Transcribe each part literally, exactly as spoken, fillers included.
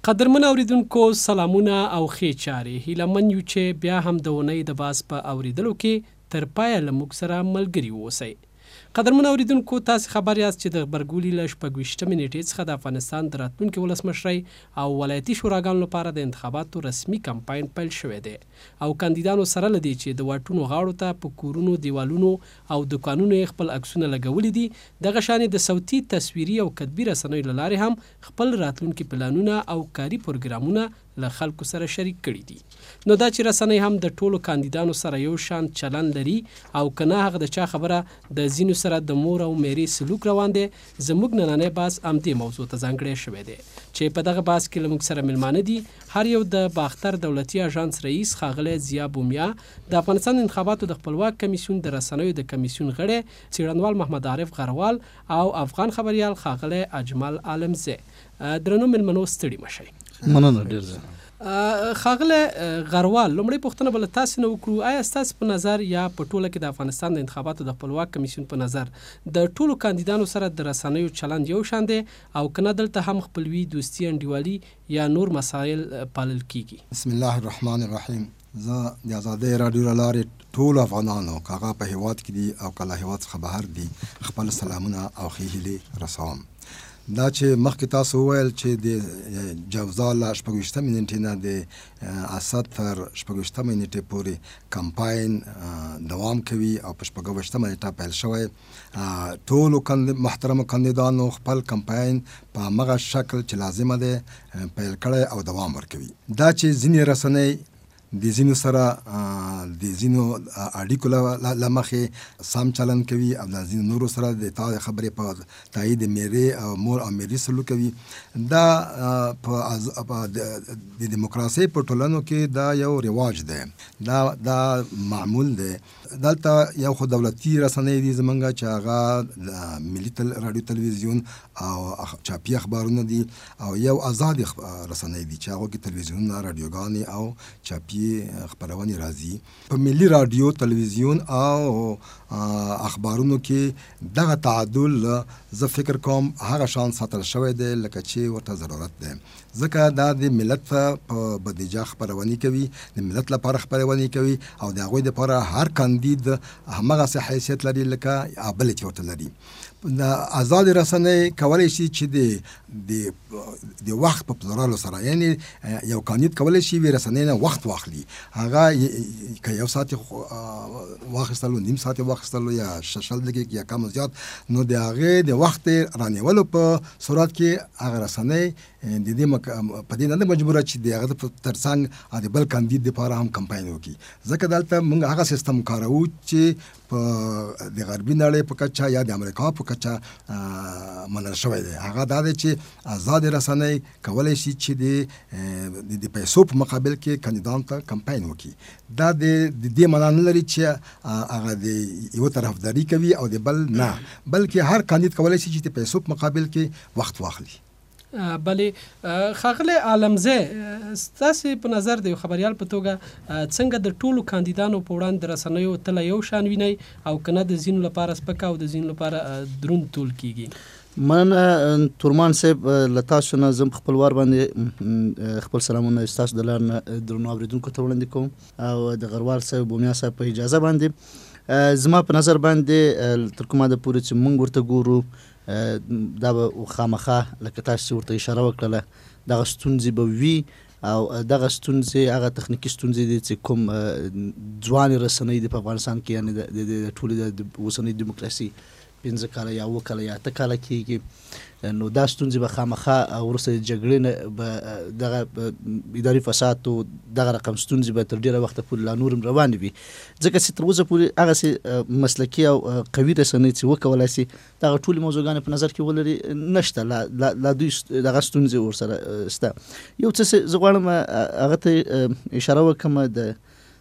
قدرمن اوریدونکو سلامونه او ښې چارې هیله من یو چې بیا هم د اونۍ د باز په اوریدلو کې تر پایه له موږ سره ملګري واوسئ. قدرمن اوریدونکو تاسې خبر یاست چې د غبرګولي له شپږویشتمې نیټې څخه د افغانستان د راتلونکي ولسمشرۍ او ولایتي شوراګانو لپاره د انتخاباتو رسمي کمپاین پیل شوی دی او کاندیدانو سره له دې چې د واټونو غاړو ته په کورونو دیوالونو او دکانونو یې خپل عکسونه لګولي دي دغه شانې د صوتي تصویري او کتبي رسنیو له لارې هم خپل راتلونکي پلانونه او کاري پروګرامونه له خلکو سره شریک کړي دي. نو دا چې رسنۍ هم د ټولو کاندیدانو سره یو شان چلن لري او که نه هغه د چا خبره د ځینو سره د مور او میرې سلوک روان دی، زموږ نننی باز همدې موضوع ته ځانګړی شوی دی چې په دغه باز کې له موږ سره میلمانه دي هر یو د باختر دولتي اژانس رئیس ښاغلی ضیا بومیا، د افغانستان انتخاباتو د خپلواک کمیسیون د رسنیو د کمیسیون غړی څېړنوال محمد عارف غروال او افغان خبریال ښاغلی اجمل عالمزی. درنو میلمنو ستړي مشئ. مننه ډېر زیات. ښاغلی غروال، لومړی پوښتنه به له تاسې نه وکړو، آیا ستاسې په نظر یا په ټوله کې د افغانستان د انتخاباتو د خپلواک کمیسیون په نظر د ټولو کاندیدانو سره د رسنیو چلند یو شان دی او که نه دلته هم خپلوي، دوستي، انډیوالي یا نور مسایل پالل کیږي؟ بسم الله الرحمن الرحیم. زه د ازادۍ راډیو له لارې ټولو افغانانو که هغه په هیواد کې دي او که له هیواد څخه بهر دي خپل سلامونه او ښې هیلې رسوم. دا چې مخکې تاسو وویل چې د جوزا له شپږویشتمې نیټې نه د اسد تر شپږویشتمې نیټې پورې کمپاین دوام کوي او په شپږویشتمه نیټه پیل شوی. ټولو محترمو کاندیدانو خپل کمپاین په همغه شکل چې لازمه دی پیل کړی او دوام ورکوي. دا چې ځینې رسنۍ د ځینو سره د ځینو اړیکو له مخې سم چلن کوي او د ځینو نورو سره د تا خبرې په تایید میرې او مور او میرې سلوک کوي، دا په د دیموکراسۍ په ټولنو کې دا یو رواج دی، دا دا معمول دی. دلته یو خو دولتي رسنۍ دي زمونږ چې هغه ملي راډیو تلویزیون او چاپي اخبارونه دي، او یو آزاد رسنۍ دي چې هغه کې تلویزیونونه، راډیوګانې او چاپي خبرونه راځي. په ملي راډیو، تلویزیون او اخبارونو کې دغه تعادل زه فکر کوم هغه شان ساتل شوی دی لکه چې ورته ضرورت دی، ځکه دا د ملت په بودیجه خبرونه کوي، د ملت لپاره خبرونه کوي او د هغوی لپاره هر کاندید همغسې حیثیت لري لکه ابلیټي ورته لري. د آزاد رسنۍ کولی شي چې د د د وخت په پلورلو سره، یعنی یو کاندید کولی شي وی رسنۍ نه وخت واخلي، هغه که یو ساعت واخیستلو، نیم ساعت واخیستلو یا شل دقیقې یا کم زیات، نو د هغې د وخت رانیولو په صورت کې هغه رسنۍ د دې په دې نه مجبوره چې د هغه تر څنګ د بل کاندید دپاره هم کمپاین وکړي، ځکه دلته موږ هغه سیستم کاروو چې په د غربي نړۍ په کچه یا د امریکا په کچه منل شوی دی. هغه دا دی چې آزاد رسنۍ کولی شي چې د پیسو په مقابل کې کاندیدانو ته کمپاین وکړي. دا د دې معنا نه لري چې هغه د یو طرفداري کوي او د بل نه، بلکې هر کاندید کولی شي چې د پیسو په مقابل کې وخت واخلي. بلې ښاغلی عالمزی، ستاسې په نظر د یو خبریال په توګه څنګه د ټولو کاندیدانو په وړاندې د رسنیو تله یو شان وینئ او که نه د ځینو لپاره سپکه او د ځینو لپاره دروند تول کیږي؟ مننه تورمان صاحب، له تاسو نه زه په خپل وار باندې خپل سلامونه ستاسو د لارې نه درنو اورېدونکو ته وړاندې کوم او د غروال صاحب، بومیا صاحب په اجازه باندې زما په نظر باندې تر کومه ده پورې چې موږ ورته ګورو دا به خامخا لکه تاسو ورته اشاره وکړله دغه ستونزې به وي او دغه ستونزې هغه تخنیکي ستونزې دي چې کوم ځوانې رسنۍ دي په افغانستان کې، یعنې د ټولې د اوسنۍ دیموکراسي پنځه کاله یا اووه کاله یا اته کاله کېږي، نو دا ستونزې به خامخا وروسته د جګړې نه به دغه اداري فساد او دغه رقم ستونزې به تر ډېره وخته پورې لا نور هم روانې وي، ځکه چې تر اوسه پورې هغسې مسلکي او قوي رسنۍ چې وکولی شي دغه ټولې موضوعګانې په نظر کې ولري نشته، لا دوی دغه ستونزې ورسره شته. یو څه زه غواړم هغه ته اشاره وکړم، د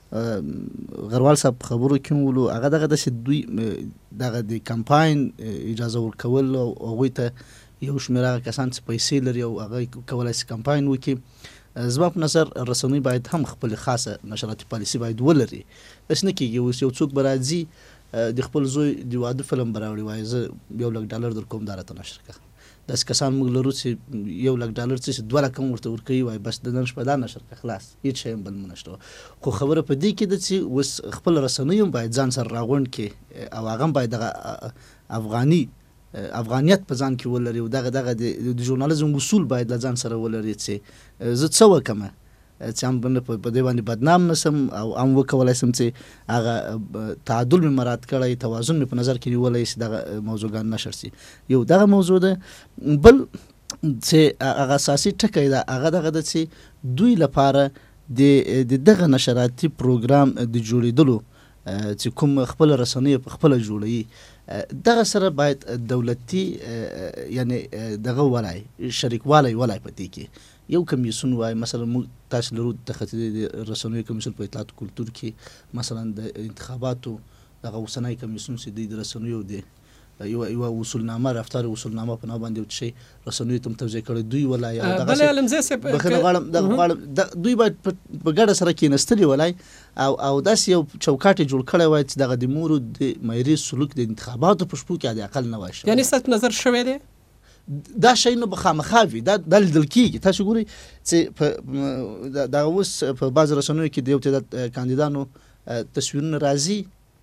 غروال صاحب خبرو کې مولو هغه دغه داسې دوی دغه د کمپاین اجازه ورکول او هغوی ته یو شمېر هغه کسان چې پیسې لري او هغه کولی شي کمپاین وکړي. زما په نظر رسنۍ باید هم خپل خاصه نشراتي پالیسي باید ولري. داسې نه کېږي اوس یو څوک به راځي د خپل زوی د واده فلم به راوړي، وایي زه یو لک ډالر در کوم دا راته نشر کړه، داسې کسان موږ لرو چې یو لک ډالر چې دوه لکه هم ورته ورکوي وایي بس د نن شپه دا نشر که خلاص هېڅ شی هم بل مو نشته. خو خبره په دې کې ده چې اوس خپل رسنیو هم باید ځان سره راغونډ کړي او هغه هم باید دغه افغاني افغانیت په ځان کې ولري او دغه دغه د ژورنالیزم اصول باید له ځان سره ولري چې زه څه وکړم چې هم په دې باندې بدنام نسم او هم وکولی سم چې هغه تعادل مې مراعات کړی، توازن مې په نظر کې نیولی چې دغه موضوعګان نشر سي. یو دغه موضوع ده. بل چې هغه اساسي ټکی ده هغه دغه ده چې دوی لپاره د دغه نشراتي پروګرام د جوړېدلو چې کوم خپل رسنۍ په خپله جوړوي دغه سره باید دولتي یعنی دغه ولای شریکوالی ولای په دې کې یو کمیسیون وای. مثلا موږ تاسو لرو د خطي رسنیو کمیسیون په اطلاعات کلتور کې مثلا د انتخاباتو دغه اوسنی کمیسیون چې د رسنیو دی یو یو اصولنامه رفتار اصولنامه په نامه باندې چې رسنیو ته توجه کړي دوی ولای او دغه بل علمزه سه بخنه غواړم دغه غواړم دوی باید په ګډه سره کېنستلی ولای او او داس یو چوکاټ جوړ کړی وای چې دغه د مورو د معیاري سلوک د انتخاباتو په شپو کې د اقل نه وای. یعنی ست نظر شوی دی دا شی نو بخامخا وي دا د لیدل کېږي. تاسو ګورئ چې په دغه اوس په بعضې رسنیو کې د یو تعداد کاندیدانو تصویرونه راځي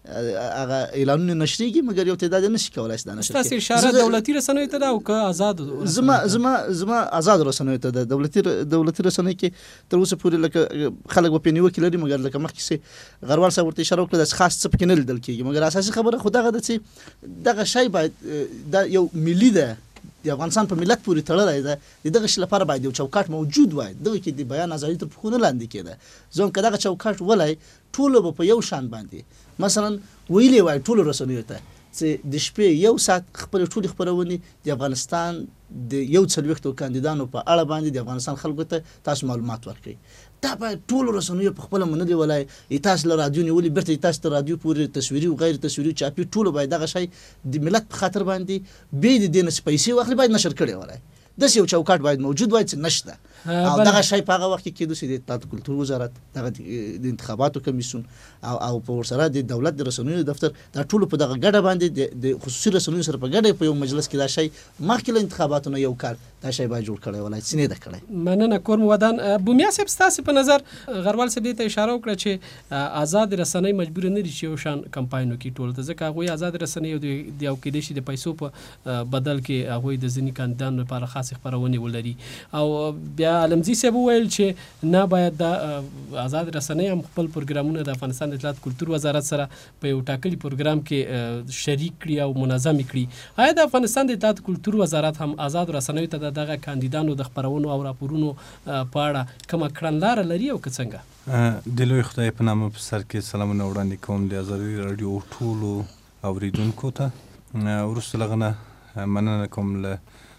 هغه اعلانونه نشریږي مګر یو تعداد نه شي کولی چې دا نشر کړي. ستاسې اشاره دولتي رسنیو ته ده او که آزاد زما زما زما آزاد رسنیو ته ده. دولتي دولتي رسنۍ کې تر اوسه پورې لکه خلک به پرې نیوکې لري مګر لکه مخکې چې غروال صاحب ورته اشاره وکړه داسې خاص څه پکې نه لیدل کېږي مګر اساسي خبره خو دغه ده چې دغه شی باید دا یو ملي ده د افغانستان په ملت پورې تړلی ده. د دغه شي لپاره باید یو چوکاټ موجود وای. دغه کې د بیان ازادي تر پښو نه لاندې کېده. زه هم که دغه چوکاټ ولای ټولو به په یو شان باندې مثلا ویلی وای ټولو رسنیو ته چې د شپې یو ساعت خپلې ټولې خپرونې د افغانستان د یو څلوېښتو کاندیدانو په اړه باندې د افغانستان خلکو ته تاسو معلومات ورکړئ. دا باید ټولو رسنیو په خپله منلې ولای تاسو له رادیو نیولي بیرته تاسو ته رادیو پورې تصویري او غیر تصویري چاپي ټولو باید دغه شی د ملت په خاطر باندې بې د دې نه چې پیسې واخلي باید نشر کړی ولای. داسې یو چوکاټ باید موجود وای چې نشته. او دغه شی په هغه وخت کې کېدو چې د اطلاعات کلتور وزارت دغه د انتخاباتو کمیسیون او او په ورسره د دولت د رسنیو دفتر دا ټولو په دغه ګډه باندې د خصوصي رسنیو سره په ګډه په یو مجلس کې دا شی مخکې له انتخاباتو نه یو کال دا شی باید جوړ کړی ولای چې نه ده کړی. مننه کورم ودان. بومیا صاحب ستاسې په نظر غروال صاحب دې ته اشاره وکړه چې آزاد رسنۍ مجبور نه دي چې یو شان کمپاینو کې ټول ته ځکه هغوی آزاد رسنۍ د یو کېدای شي د پیسو په بدل کې هغوی د ځینې کاندیدانو لپاره خاصې خپرونې ولري او بیا علمزي صاحب وویل چې نه باید د آزاد رسنۍ هم خپل پروګرامونه د افغانستان د اطلاعات کلتور وزارت سره په یو ټاکلي پروګرام کې شریک کړي او منظم کړي. آیا د افغانستان د اطلاعات کلتور وزارت هم آزاد رسنیو ته دغه کاندیدانو د خپرونو او راپورونو په اړه کومه کړنلاره لري او که څنګه؟ د لوی خدای په نامه په سر کې سلامونه وړاندې کوم د ازادي راډیو ټولو اوریدونکو ته. وروسته له هغه نه مننه کوم له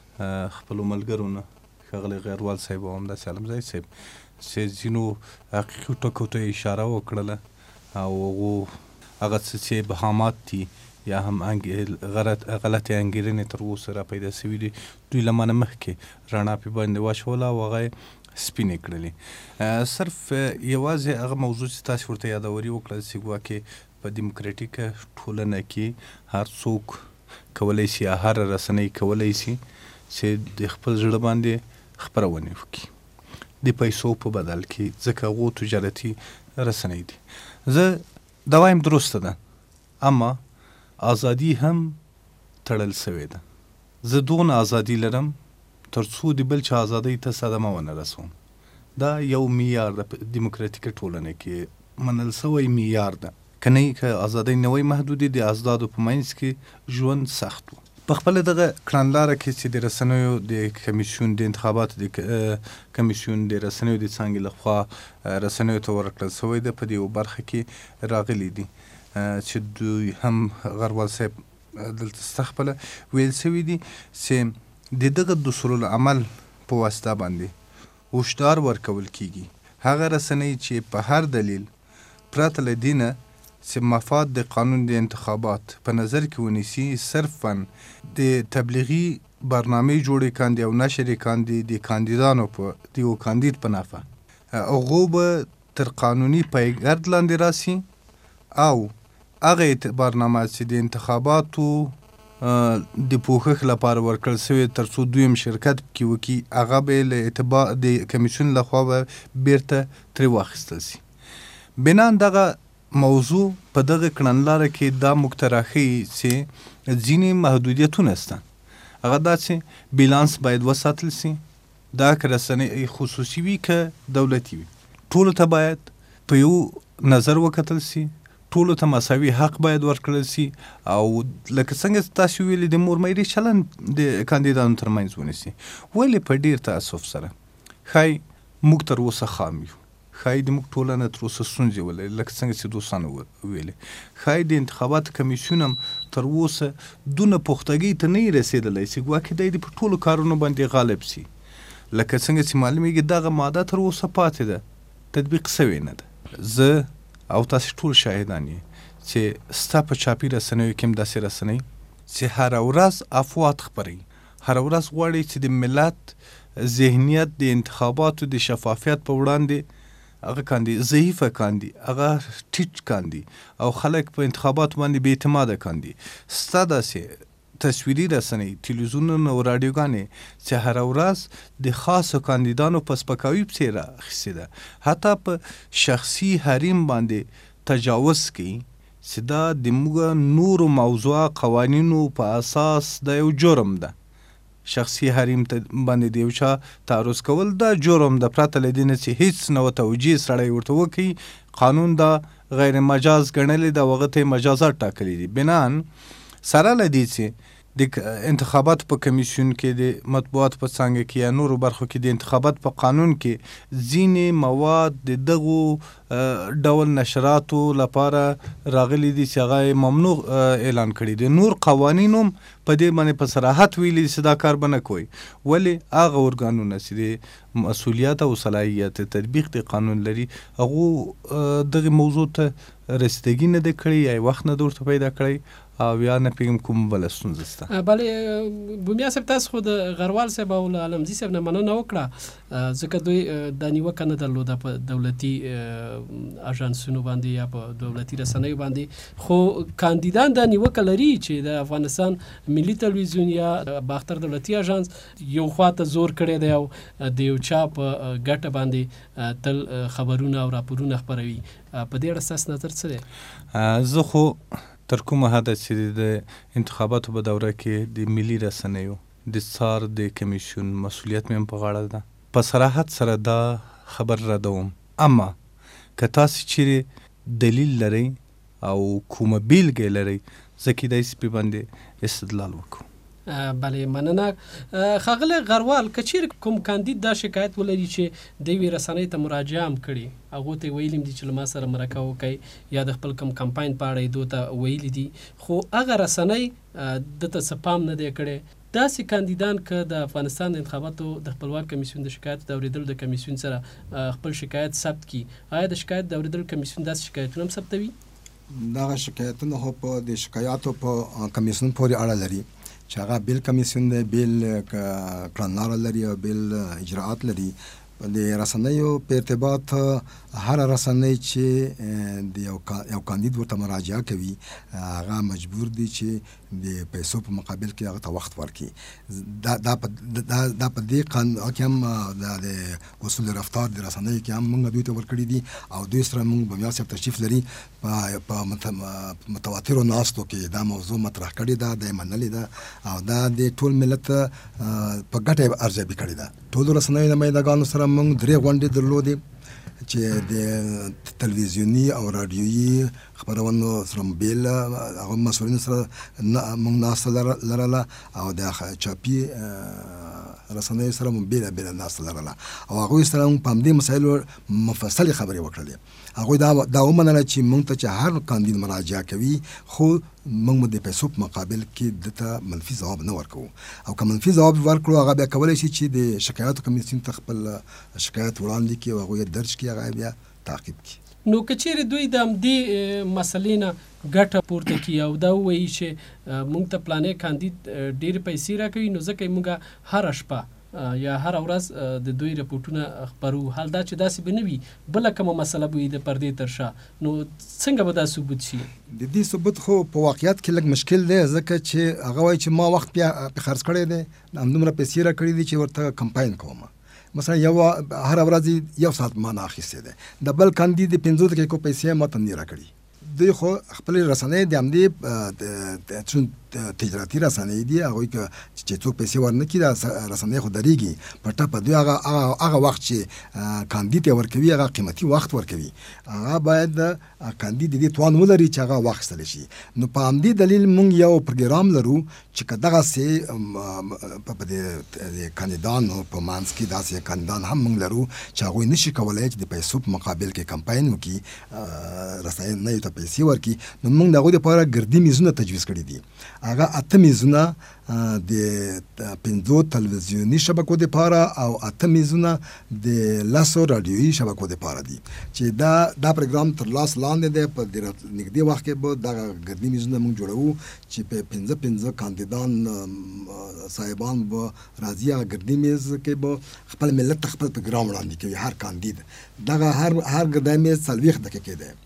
خپلو ملګرو نه ښاغلی غیروال صاحب او همداسې علمزی صاحب چې ځینو حقیقي ټکو ته اشاره وکړله او هغه څه چې بهامات دي یا هم غلطې انګېرنې تر اوسه را پیدا سوي دي دوی له ما نه مخکې رڼا پې باندې واچوله او هغه یې سپینې کړلې. صرف یوازې هغه موضوع چې تاسې ورته یادوري وکړه چې ګواکې په دیموکراتیکه ټولنه کې هر څوک کولی شي یا هر رسنۍ کولی شي چې د خپل زړه باندې خپرونې وکړي د پیسو په بدل کې ځکه هغو تجارتي رسنۍ دي. زه دا وایم درسته ده اما ازادي هم تړل سوې ده. زه دونه ازادي لرم تر څو د بل چا ازادۍ ته صدمه ونه رسوم. دا یو معیار ده په دیموکراتیکه ټولنه کې منل سوی معیار ده. که نه که ازادۍ نه وای محدودې د ازدادو په منځ کې ژوند سخت و. په خپله دغه کړنلاره کې چې د رسنیو د کمیسیون د انتخاباتو د کمیسیون د رسنیو د څانګې لخوا رسنیو ته ورکړل سوی ده په دې یو برخه کې راغلي دي چې دوی هم غروال صاحب دلته ستا خپله ویل سوي دي چې د دغه دستورالعمل په واسطه باندې هشدار ورکول کیږي هغه رسنۍ چې په هر دلیل پرته له دې نه چې مفاد د قانون د انتخابات په نظر کې ونیسي صرفاً د تبلیغي برنامې جوړې کاندي او نشرې کاندي د کاندیدانو په د یو کاندید په نفع هغو به تر قانوني پیګرد لاندې راسي او هغه برنامه چې د انتخاباتو د پوښښ لپاره ورکړل شوی تر څو دویم شرکت پکې وکړي هغه به له اعتبار د کمیسیون لخوا به بیرته ترې واخیستل شي. بنان دغه موضوع په دغه کړنلاره کې دا موږ ته راښیي چې ځینې محدودیتونه شته. هغه دا چې بیلانس باید وساتل شي، دا که رسنۍ خصوصي وي که دولتي وي، ټولو ته باید په یو نظر وکتل شي، ټولو ته مساوي حق باید ورکړل شي او لکه څنګه تاسو ویلي د مور میرې چلند د کاندیدانو ترمنځ ونیسي. ولې په ډېر تاسف سره ښایي موږ تر اوسه خام یو، ښایي د موږ ټولنه تر اوسه ستونزې ولري لکه څنګه چې دوستانو ویلې، ښایي د انتخاباتو کمیسیون هم تر اوسه دونه پختګۍ ته نه رسېدلی چې ګواکې دی د په ټولو کارونو باندې غالب شي. لکه څنګه چې معلومیږي دغه ماده تر اوسه پاتې ده، تطبیق سوې نه ده. زه او تاسو ټول شاهدان یې چې ستا په چاپي رسنیو کې هم داسې رسنۍ چې هره ورځ افواد خپروي، هره ورځ غواړي چې د ملت ذهنیت د انتخاباتو د شفافیت په وړاندې هغه کاندي ضعیفه کاندي، هغه ټیټ کاندي او خلک په انتخاباتو باندې بې اعتماده کاندي. ستا داسې تصویري رسنۍ، تلویزیونونه او راډیوګانې چې هره ورځ د خاصو کاندیدانو په سپکاوي پسې راخیستې ده، حتی په شخصي حریم باندې تجاوز کوي چې دا د موږ نورو موضوع قوانینو په اساس دا یو جرم ده. شخصي حریم باندې د یو چا تعرض کول دا جرم ده، پرته له دې نه چې هیڅ نه توجیه سړی ورته وکړي. قانون دا غیر مجاز ګڼلی ده، هغه ته مجازات ټاکلی دي. بنان سره له دې چې د انتخاباتو په کمیسیون کې د مطبوعاتو په څانګه کې یا نورو برخو کې د انتخابات په قانون کې ځینې مواد د دغو ډول نشراتو لپاره راغلي دي چې هغه ممنوع اعلان کړي دي. نور قوانین هم په دې باندې په صراحت ویلي چې دا کار به نه کوي. ولې هغه ارګانونه چې د مسؤلیت او صلاحیت تطبیق د قانون لري هغو دغه موضوع ته رسیدګي نه ده کړې یا وخت نه ده ورته پیدا کړی او یا نه پیږم کوم بله ستونزه شته. بلې بومیا صاحب تاسو خو د غروال صاحب او له علمزي صاحب نه مننه وکړه ځکه دوی دا نیوکه نه درلوده په دولتي اژانسونو باندې یا په دولتي رسنیو باندې، خو کاندیدان دا نیوکه لري چې د افغانستان ملي تلویزیون یا باختر دولتي اژانس یو خواته زور کړی دی او د یو چا په ګټه باندې تل خبرونه او راپورونه خپروي. په دې اړه ستاسو نظر څه دی؟ زه خو تر کومه حده چې د انتخاباتو په دوره کې د ملي رسنیو د څار د کمیسیون مسؤلیت مې هم په غاړه ده، په صراحت سره دا خبر ردوم. اما که تاسو چیرې دلیل لرئ او کومه بیلګه لرئ زه کیدای شي په باندې استدلال وکړو. بله مننه. ښاغلی غروال که چیرې کوم کاندید دا شکایت ولري چې د یوې رسنۍ ته مراجعه هم کړي، هغو ته یې ویلي دي چې له ما سره مرکه وکړئ یا د خپل کوم کمپاین په اړه یې دو ته ویلي دي، خو هغه رسنۍ ده ته څه پام نه دی کړی. داسې کاندیدان که د افغانستان د انتخاباتو د خپلواک کمیسیون د شکایت د اورېدلو د کمیسیون سره خپل شکایت ثبت کړي، آیا د شکایت د اورېدلو کمیسیون داسې شکایتونه هم ثبتوي؟ دغه شکایتونه خو په د شکایاتو په کمیسیون پورې اړه لري چې هغه بیل کمیسیون دی، بیل کړنلاره لري او بیل اجراعات لري. د رسنیو په ارتباط هر رسنۍ چې د یو یو کاندید ورته مراجعه کوي هغه مجبور دي چې د پیسو په مقابل کې هغه ته وخت ورکړي. دا دا دا په دې قانون کې هم د اصول رفتار د رسنیو کې هم موږ دوی ته ورکړي دي او دوی سره موږ بومیا صاحب تشریف لري په متواترو ناستو کې دا موضوع مطرح کړې ده، دا یې منلې ده او دا د ټول ملت په ګټه ارزیابي کړې ده. ټولو رسنیو نمایندګانو سره موږ درې غونډې درلودې چې د تلویزیوني او رادیویي خبرونو سره بیل هغه مسؤلین سره موږ ناسته لرله او د چاپي رسنیو سره موږ بیله بیله ناسته لرله او هغوی سره موږ په همدې مسایلو مفصلې خبرې وکړلې. هغوی دا دا ومنله چې موږ ته چې هر کاندید مراجعه کوي خو موږ د پیسو په مقابل کې دته منفي ځواب نه ورکوو او که منفي ځواب ورکړو هغه بیا کولی شي چې د شکایاتو کمیسیون ته خپل شکایت وړاندې کړي او هغوی درج کړي، هغه بیا تعقیب کړي. نو که چیرې دوی د همدې مسلې نه ګټه پورته کړي او دا ووایي چې موږ ته پلانې کاندید ډېرې پیسې راکوي نو ځکه یې موږ هره شپه یا هر ورځ د دوی رپورټونه خپرو، حال دا چې داسې به نه وي بله کومه مسله به وي د پردې تر شا، نو څنګه به دا ثبوت شي؟ د دې ثبوت خو په واقعیت کې لږ مشکل دی، ځکه چې هغه وایي چې ما وخت بیا خرڅ کړی دی، همدومره پیسې را کړي دي چې ورته کمپاین کوم. مثلا یو هر ورځ یو ساعت ما نه اخیستی دی، د بل کاندید پنځو دقیقو پیسې ما ته نه را کړي. دوی خو خپل رسنۍ د همدې چون تجارتي رسنۍ دي، هغوی که چې څوک پیسې ورنه کړي دا رسنۍ خو درېږي په ټپه. دوی هغه هغه وخت چې کاندید یې ورکوي هغه قیمتي وخت ورکوي، هغه باید کاندید د دې توان ولري چې هغه واخیستلی شي. نو په همدې دلیل موږ یو پروګرام لرو چې که دغسې په د کاندیدانو په منځ کې داسې کاندیدان هم موږ لرو چې هغوی نشي کولی چې د پیسو په مقابل کې کمپاین وکړي، رسنیو ته پیسې ورکړي. نو موږ د هغوی دپاره ګردي میزونه تجویز کړي دي. هغه اته میزونه د پنځو تلویزیوني شبکو دپاره او اته میزونه د لسو رادیویي شبکو دپاره دي چې دا دا پروګرام تر لاس لاندې دی. په نږدې وخت کې به دغه ګردي میزونه موږ جوړوو چې په پنځه پنځه کاندیدان صاحبان به راځي، هغه ګردي میز کې به خپل ملت ته خپل پروګرام وړاندې کوي. هر کاندید دغه هر هر ګردی میز څلوېښت دقیقې دی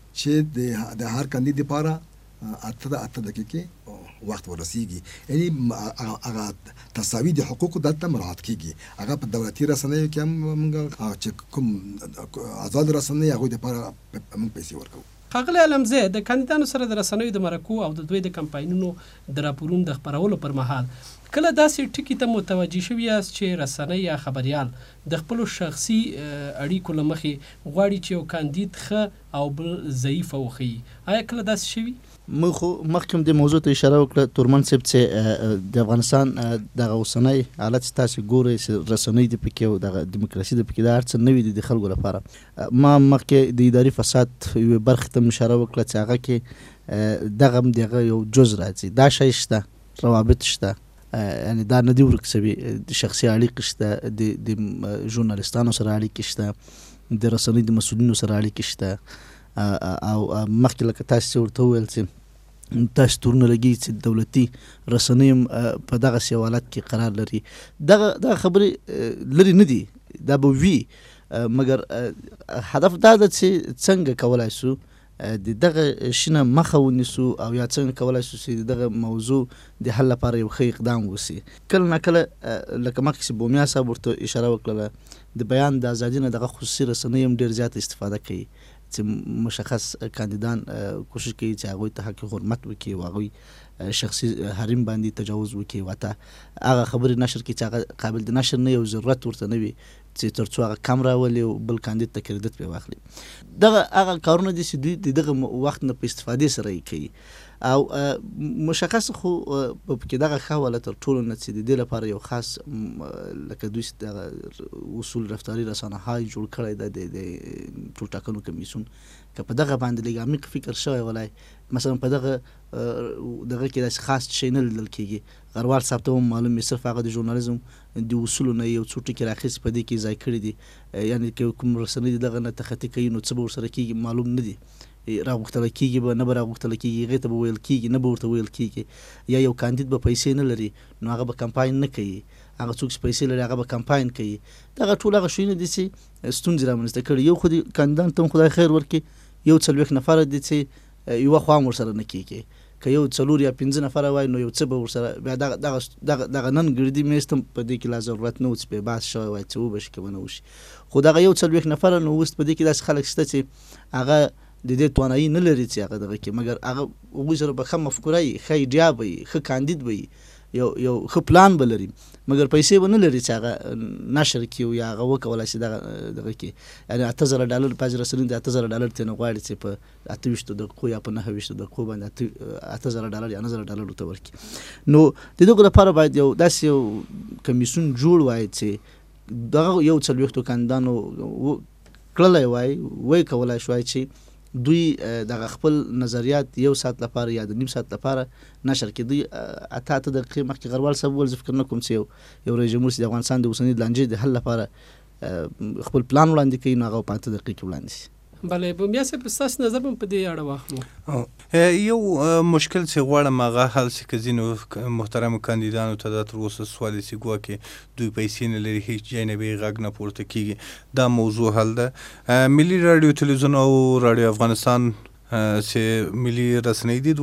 چې د هر کاندید دپاره اته د اته دقیقې وخت ورسیږي. یعنی هغه تساوي د حقوقو دلته مراعات کیږي. هغه په دولتي رسنیو کې هم موږ چې کوم آزاد رسنۍ هغوی دپاره موږ پیسې ورکوو. ښاغلی علمزی، د کاندیدانو سره د رسنیو د مرکو او د دوی د کمپاینونو د راپورونو د خپرولو پر مهال کله داسې ټکي ته متوجه شوي یاست چې رسنۍ یا خبریال د خپلو شخصي اړیکو له مخې غواړي چې یو کاندید ښه او بل ضعیفه وښیي؟ آیا کله داسې شوي؟ موږ خو مخکې د موضوع ته اشاره وکړه تورمن صاحب چې د افغانستان دغه اوسنی حالت چې تاسې ګورئ چې رسنۍ د پکې او دغه دیموکراسي د پکې دا هر څه نوي دي د خلکو لپاره. ما مخکې د اداري فساد یوې برخې ته اشاره وکړه چې هغه کې دغه هم د هغه یو جز راځي. دا شی شته، روابط شته، یعنی دا نه دي ورک شوي، د شخصي اړیکې شته، د ژورنالستانو سره اړیکې شته، د رسنۍ د مسؤلینو سره اړیکې شته. او مخکې لکه تاسې ورته وویل چې تاسې تورونه لګي چې دولتي رسنۍ هم په دغسې یو حالت کې قرار لري. دغه دغه خبرې لرې نه دي، دا به وي، مګر هدف دا ده چې څنګه کولی شو د دغه شي نه مخه ونیسو او یا څنګه کولی شو چې دغه موضوع د حل لپاره یو ښه اقدام وسي. کله نه کله لکه مخکې چې بومیا صاحب ورته اشاره وکړله، د بیان د ازادي نه دغه خصوصي رسنۍ هم ډېر زیات استفاده کوي چې مشخص کاندیدان کوشش کوي چې هغوی ته حق حرمت وکړي او هغوی شخصي حریم باندې تجاوز وکړي، ورته هغه خبرې نشر کړي چې هغه قابل د نشر نه، یو ضرورت ورته نه وي چې تر څو هغه کم راولي او بل کاندید ته کریډټ پرې واخلي. دغه هغه کارونه دي چې دوی د دغه وخت نه په استفادې سره یې کوي. او مشخص خو په دغه ښه حواله تر ټولو نه چې د دې لپاره یو خاص لکه دوی دغه اصول رفتاري رسانه‌های جوړ کړی ده د ټول ټاکنو کمیسیون، که په دغه باندې لږ عمیق فکر شوی ولای، مثلا په دغه دغه کې داسې خاص شی نه لیدل کېږي. غروال صاحب ته هم معلوم وي، صرف هغه د ژورنالیزم د اصولو نه یو څو ټکي راخیستي په دې کې ځای کړي دي، یعنی که کوم رسنۍ دغه نه تخطي کوي نو څه به ورسره کېږي معلوم نه دي، راغوښتله کېږي به نه به راغوښتله کېږي، هغې ته به ویل کېږي نه به ورته ویل کېږي. یا یو کاندید به پیسې نه لري نو هغه به کمپاین نه کوي، هغه څوک چې پیسې لري هغه به کمپاین کوي. دغه ټول هغه شیونه دي چې ستونزې رامنځته کړي. یو خو د کاندیدان ته هم خدای خیر ورکړي، یو څلوېښت نفره دي چې یوه خوا هم ورسره نه کېږي، که یو څلور یا پنځه نفره وای نو یو څه به ورسره بیا دغه دغه دغه نن ګردي میز ته په دې کې لا ضرورت نه و چې پرې بحث شوی وای چې وبه شي که به نه وشي. خو دغه یو څلوېښت نفره نو اوس په دې کې داسې خلک شته چې هغه د دې توانایي نه لري چې هغه دغه کې، مګر هغه هغوی سره به ښه مفکوره وي، ښه ایډیا به وي، ښه کاندید به وي، یو یو ښه پلان به لري، مګر پیسې به نه لري چې هغه نشر کړي یا هغه وکولی شي دغه دغه کې. یعنې اته زره ډالر بعضې رسنۍ د اته زره ډالر ترېنه غواړي چې په اته ویشتو دقیقو یا په نهه ویشتو دقیقو باندې اته زره ډالر یا نه زره ډالر ورته ورکړي. نو د دغو لپاره باید یو داسې یو کمیسیون جوړ وای چې دغه یو څلوېښتو کاندیدانو کړلی وای، ویې کولی شوای چې دوی دغه خپل نظریات یو ساعت لپاره یا د نیم ساعت لپاره نشر کړي. دوی اته اته دقیقې مخکې غروال صاحب وویل، زه فکر نه کوم چې یو یو رئیس جمهور چې د افغانستان د اوسنۍ لانجې د حل لپاره خپل پلان وړاندې کوي نو هغه په اته دقیقې کې وړاندې شي. بله بیا صاحب ستاسو نظر هم په دې اړه واخلو. یو مشکل چې غواړم هغه حل شي که ځینو محترمو کاندیدانو ته دا تر اوسه سوال یې ګواکې دوی پیسې نه لري، هېڅ ځای نه به یې غږ نه پورته کېږي. دا موضوع حل ده. ملي راډیو تلویزیون او راډیو افغانستان چې ملي رسنۍ دي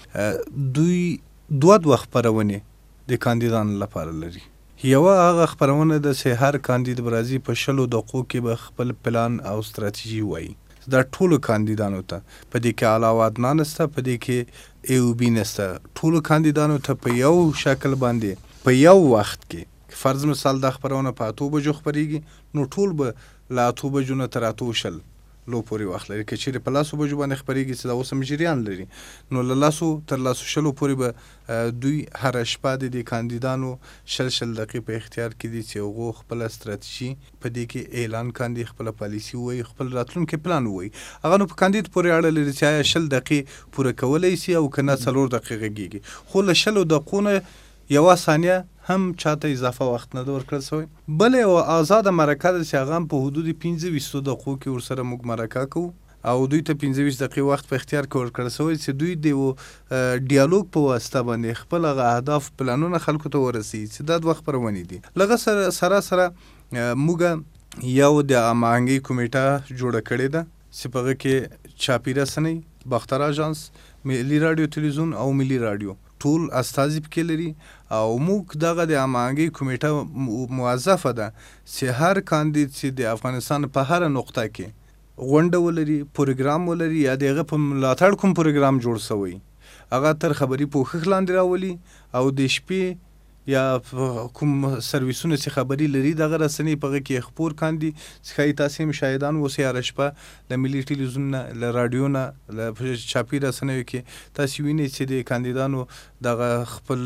دواړه دوی دوه دوه خپرونې د کاندیدانو لپاره لري. یوه هغه خپرونه ده چې هر کاندید به راځي په شلو دقیقو کې به خپل پلان او ستراتیژي وایي. دا ټولو کاندیدانو ته، په دې کې علاوه عدنان نسته، په دې کې ای او بي نسته، ټولو کاندیدانو ته په یو شکل باندې په یو وخت کې، فرض مثال دا خپرونه په اتو بجو خپرېږي، نو ټول به له اتو بجو نه تر اتو شل لو پورې وخت لري. که چیرې په لسو بجو باندې خپرېږي چې دا اوس هم جریان لري، نو له لسو تر لسو شلو پورې به دوی هره شپه د دې کاندیدانو شل شل دقیقې په اختیار کې دي چې هغو خپله ستراتیژي په دې کې اعلان کاندي، خپله پالیسي ووایي، خپل راتلونکی پلان ووایي. هغه نو په کاندید پورې اړه لري چې آیا شل دقیقې پوره کولی سي او که نه څلور دقیقې غږېږي. خو له شلو دقیقو نه یوه ثانیه هم چاته اضافه وخت نه ده ورکړل شوی. بله یوه آزاده مرکه ده چې هغه هم په حدود پنځه ویشتو دقیقو کې ورسره موږ مرکه کوو او دوی ته پنځه ویشت دقیقې وخت په اختیار کې ورکړل شوی چې دوی د یو ډیالوګ په واسطه باندې خپل هغه اهداف پلانونه خلکو ته ورسوي چې دا دوه خپرونې دي. لږه سره سره سره موږ یو د هماهنګۍ کمیټه جوړه کړې ده چې په هغه کې چاپي رسنۍ، باختر اژانس، ملي راډیو تلویزیون او ملي راډیو ټول استازي پکې لري او موږ دغه د هماهنګۍ کمیټه موظفه ده چې هر کاندید چې د افغانستان په هره نقطه کې غونډه ولري، پروګرام ولري یا د هغه په ملاتړ کوم پروګرام جوړ شوی، هغه تر خبري پوښښ لاندې راولي او د شپې یا کوم سرویسونه چې خبري لري دغه رسنۍ په هغه کې خپور کاندي چې ښایي تاسې هم شاهدان اوسئ. هره شپه له ملي ټلویزیون نه، له راډیو نه، له چاپي رسنیو کې تاسې وینئ چې د کاندیدانو دغه خپل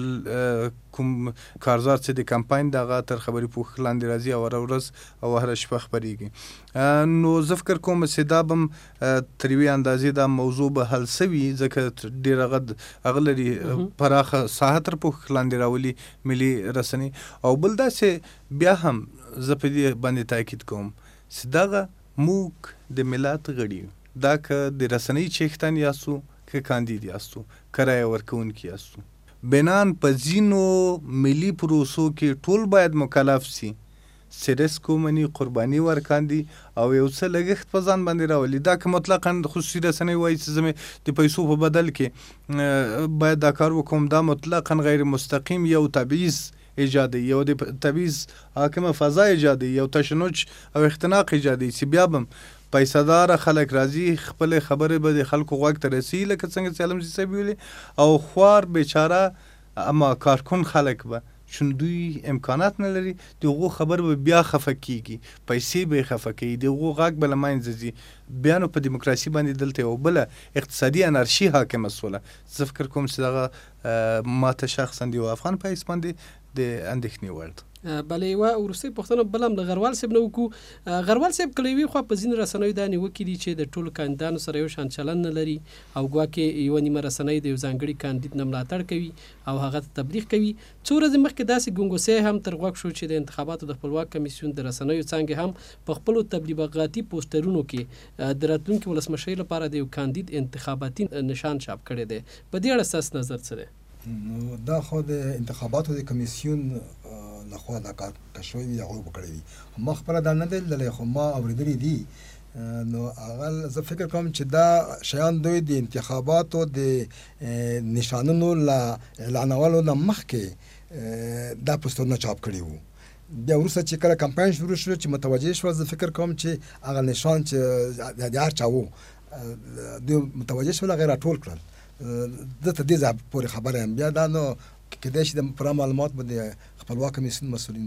کوم کارزار چې د کمپاین دغه تر خبري پوښښ لاندې راځي او هره ورځ او هره شپه خپرېږي. نو زه فکر کوم چې دا به هم تر یوې اندازې دا موضوع به حل سوي، ځکه ډېر هغه هغه لري پراخه ساحه تر پوښښ لاندې راولي ملي رسنۍ. او بل دا چې بیا هم زه په دې باندې تاکید کوم چې دغه موږ د ملت غړي یو، دا که د رسنۍ چیښتن یاستو، که کاندید یاستو، که رایه ورکوونکي یاستو، بنان په ځینو ملي پروسو کې ټول باید مکلف سي چې رسک ومني، قرباني ورکاندي او یو څه لګښت په ځان باندې راولي. دا که مطلقا خصوصي رسنۍ وایي چې زه مې د پیسو په بدل کې باید دا کار وکړم، دا مطلقا غیر مستقیم یو تبعیض ایجادوي، یو د تبعیض حاکمه فضا ایجادوي، یو تشنج او اختناق ایجادوي چې بیا به پیسه داره خلک راځي خپل خبرې به د خلکو غوږ ته رسي، لکه څنګه چې علمزي صاحب ویلي، او خوار بیچاره اما کارکن خلک به چون دوی امکانات نه لري د هغو خبر به بیا خفه کېږي، پیسې به یې خفه کوي، د هغو غږ به له منځه ځي. بیا نو په دیموکراسي باندې دلته یو بله اقتصادي انارشي حاکمه سوله. زه فکر کوم چې دغه ماته شخصا د یو افغان په حیث باندې د اندېښنې وړ ده. بله یوه وروستۍ پوښتنه بل هم د غروال صاحب نه وکړو. غروال صاحب کله یوې خوا په ځینو رسنیو دا نیوکې دي چې د ټولو کاندیدانو سره یو شان چلند نه لري او ګواکې یوه نیمه رسنۍ د یو ځانګړي کاندید نه ملاتړ کوي او هغه ته تبلیغ کوي. څو ورځې مخکې داسې ګنګوسې هم تر غوږ شو چې د انتخاباتو د خپلواک کمیسیون د رسنیو څانګې هم په خپلو تبلیغاتي پوسټرونو کې د راتلونکي ولسمشرۍ لپاره د یو کاندید انتخاباتي نشان چاپ کړی دی. په دې اړه ستاسو نظر څه دی؟ دا خو د انتخاباتو د کمیسیون لخوا دا کار شوی وي، هغوی به کړی وي. ما خپله دا نه دی لیدلی، خو ما اورېدلي دي. نو هغه زه فکر کوم چې دا شیان دوی د انتخاباتو د نشانونو له اعلانولو نه مخکې دا پوسټرونه چاپ کړي وو. بیا وروسته چې کله کمپاین شروع شو چې متوجه شول، زه فکر کوم چې هغه نشان چې د هر چا وو دوی متوجه شول، هغه یې راټول کړل. زه ته دې ځای پورې خبره یم. بیا دا نو کېدای شي د پوره معلومات به د خپلواک کمیسیون مسؤلین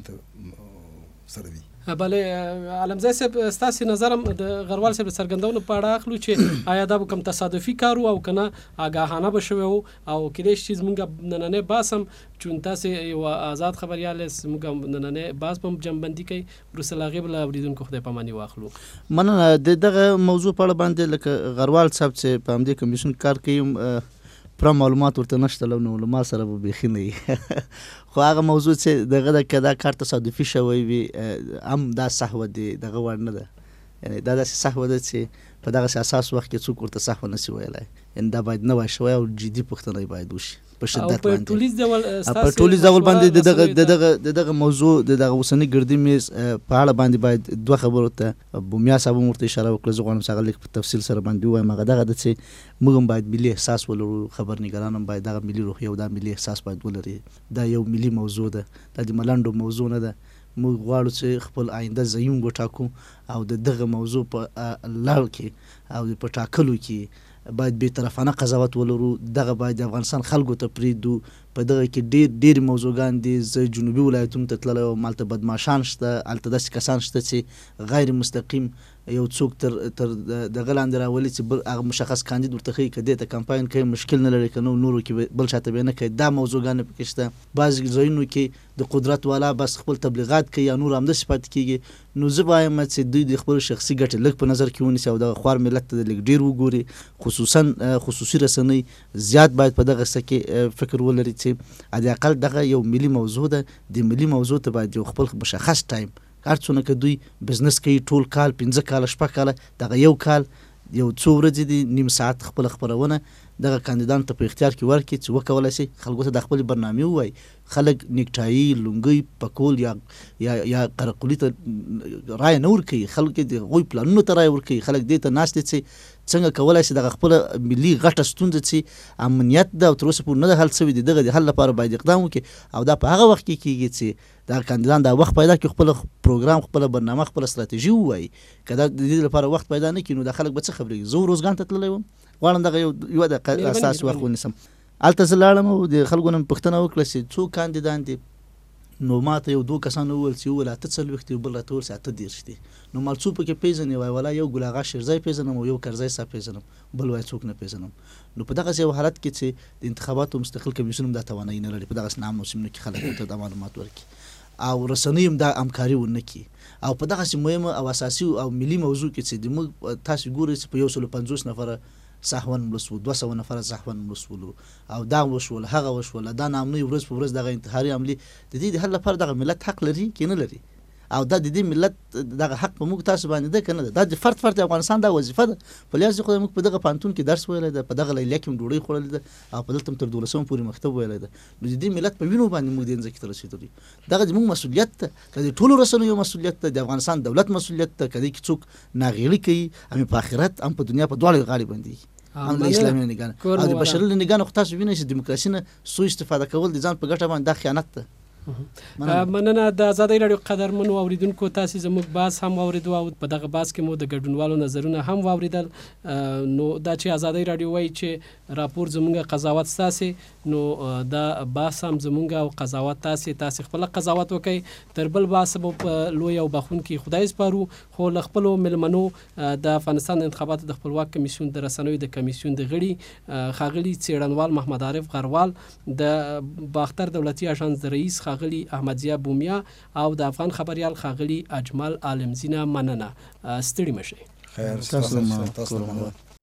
ته سره وي. بله علمزی صاحب ستاسې نظر هم د غروال صاحب د څرګندونو په اړه اخلو چې آیا دا به کوم تصادفي کار و او که نه آګاهانه به شوی و، او کېدای شي زموږ نننی بحث هم چون تاسې یو آزاد خبریال یاست، زموږ نننی بحث به هم جمعبندي کوي، وروسته له هغې به له اورېدونکو خدای پاماني واخلو. مننه. د دغه موضوع په اړه باندې لکه غروال صاحب چې په همدې کمیسیون کار کوي پوره معلومات ورته نشته، نو له ما سره به بیخي نه وي. خو هغه موضوع چې دغه د که دا کار تصادفي شوی وي هم دا صحوه دی دغه وړ نه ده. یعنی دا داسې صحوه ده چې په دغسې اساس وخت کې څوک ورته صحوه نشي ویلی، یعنی دا باید نوی شوی او جدي پوښتنه باید وشي په شدت باندې. په ټولیز ډول په ټولیز ډول باندې د دغه د دغه د دغه موضوع د دغه اوسني ګردي میز په اړه باندې باید دوه خبرو ته بومیا صاحب هم ورته اشاره وکړه. زه غواړم چې هغه لږ په تفصیل سره باندې ووایم. هغه دغه ده چې موږ هم باید ملي احساس ولرو، خبرنګاران هم باید دغه ملي روحیه او دا ملي احساس باید ولري. دا یو ملي موضوع ده، دا د ملنډو موضوع نه ده. موږ غواړو چې خپل آینده زعیم وټاکو او د دغه موضوع په لړ کې او په ټاکلو کې باید بې طرفانه قضاوت ولرو. دغه باید د افغانستان خلکو ته پرېږدو. په دغه کې ډېر ډېرې موضوعګان دي. زه جنوبي ولایتونو ته تللی وم، هلته بدماشان شته، هلته داسې کسان شته چې غیر مستقیم یو څوک تر تر دغه لاندې راولي چې بل هغه مشخص کاندید ورته ښیي که دې ته کمپاین کوي مشکل نه لري، که نو نورو کې بل شاته به نه کوي. دا موضوعګان پکې شته. بعضې ځایونو کې د قدرت والا بس خپل تبلیغات کوي یا نور همداسې پاتې کېږي. نو زه وایم چې دوی د خپل شخصي ګټې لږ په نظر کې ونیسي او دغه خوار ملت ته لږ ډېر وګوري. خصوصا خصوصي رسنۍ زیات باید په دغه څه کې فکر ولري چې حد اقل دغه یو ملي موضوع ده. د ملي موضوع ته باید یو خپل مشخص ټایم، هر څونه که دوی بزنس کوي ټول کال پنځه کاله شپږ کاله، دغه یو کال یو څو ورځې دي نیم ساعت خپله خپرونه دغه کاندیدانو ته په اختیار کې ورکړي چې وکولی شي خلکو ته د خپلې برنامې ووایي. خلک نیکټایي لونګۍ پکول یا یا یا قرقلي ته رایه نه ورکوي، خلک د هغوی پلانونو ته رایه ورکوي. خلک دې ته ناست دي چې څنګه کولی شي دغه خپله ملي غټه ستونزه چې امنیت ده او تر اوسه پورې نه ده حل شوې دي، دغه د حل لپاره باید اقدام وکړي. او دا په هغه وخت کې کېږي چې دا کاندیدان دا وخت پیدا کړي، خپله پروګرام، خپله برنامه، خپله ستراتیژي ووایي. که دا د دې لپاره وخت پیدا نه کړي نو دا خلک به څه خبرېږي. زه روزګان ته تللی وم، غواړم دغه یو یوه دقیقه اساس وخت ونیسم. هلته زه لاړم او د خلکو نه مې پوښتنه وکړه چې څو کاندیدان دي. نو ما ته یو دوه کسان وویل چې یو ویل اته څلوېښت دي، بل راته وویل چې اته دېرش دي. نو مال څو پکې پېژنې؟ وایي والا یو ګل اغا شیرزی پېژنم او یو کرزی صاحب پېژنم، بل وایي څوک نه پېژنم. نو په دغسې یو حالت کې چې د انتخاباتو مستقل کمیسیون هم دا توانایي نه لري په دغسې نامو سیمونو کې خلکو ته دا معلومات ورکړي او رسنۍ هم دا همکاري ونه کړي. او په دغسې مهمه او اساسي او ملي موضوع کې چې موږ تاسو ګورئ چې په یو سلو پنځوس نفره صحون ولسو، دوه سوه نفره صحون ولسولو او دا وشول هغه وشول. دا نامنوي ورځ په ورځ دغه انتحاري عملي د دې د حل لپاره دغه ملت حق لري که نه لري؟ او دا د دې ملت دغه حق په موږ تاسو باندې ده که نه ده؟ دا د فرد فرد افغانستان دا وظیفه ده. په لیاز خدای موږ په دغه پانتون کې درس ویلی ده، په دغه لیلیه کې هم ډوډۍ خوړلې ده او په دلته هم تر دولسم پورې مکتب ویلی ده. نو د دې ملت په وینو باندې موږ دې ځمکې ته رسېدلي. دغه زموږ مسؤلیت ده، که د ټولو رسنیو مسؤلیت ده، د افغانستان دولت مسؤلیت ده. که دې کې څوک ناغېړي کوي هم په آخرت هم په دنیا په دواړو غاړې باندې هم د اسلامي نګانه او د بشري نګانه. خو تاسو وینئ چې دیموکراسي نه سوء استفاده کول د ځان په ګټه باندې دا خیانت ده. مننه. د ازادۍ راډیو قدرمنو اوریدونکو، تاسو زموږ بحث هم واوریدو او په دغه بحث کې مو د ګډونوالو نظرونه هم واوریدل. نو دا چې ازادۍ راډیو وایي چې راپور زموږ قضاوت تاسو، نو دا بحث هم زموږ او قضاوت تاسو تاسو خپل قضاوت وکي. تر بل بحث په لوی او بخون کې خدای سپارو. خو ل خپل ملمنو د افغانستان د انتخاباتو د خپلواک کمیسیون د رسنوي د کمیسیون د غړي خاغلی څېړنوال محمد عارف غروال، د باختر دولتي اژانس د رئیس خاغلی احمدزیا بومیا او د افغان خبريال خاغلی اجمل عالمزینه مننه. ستړي مشه. خیر تاسو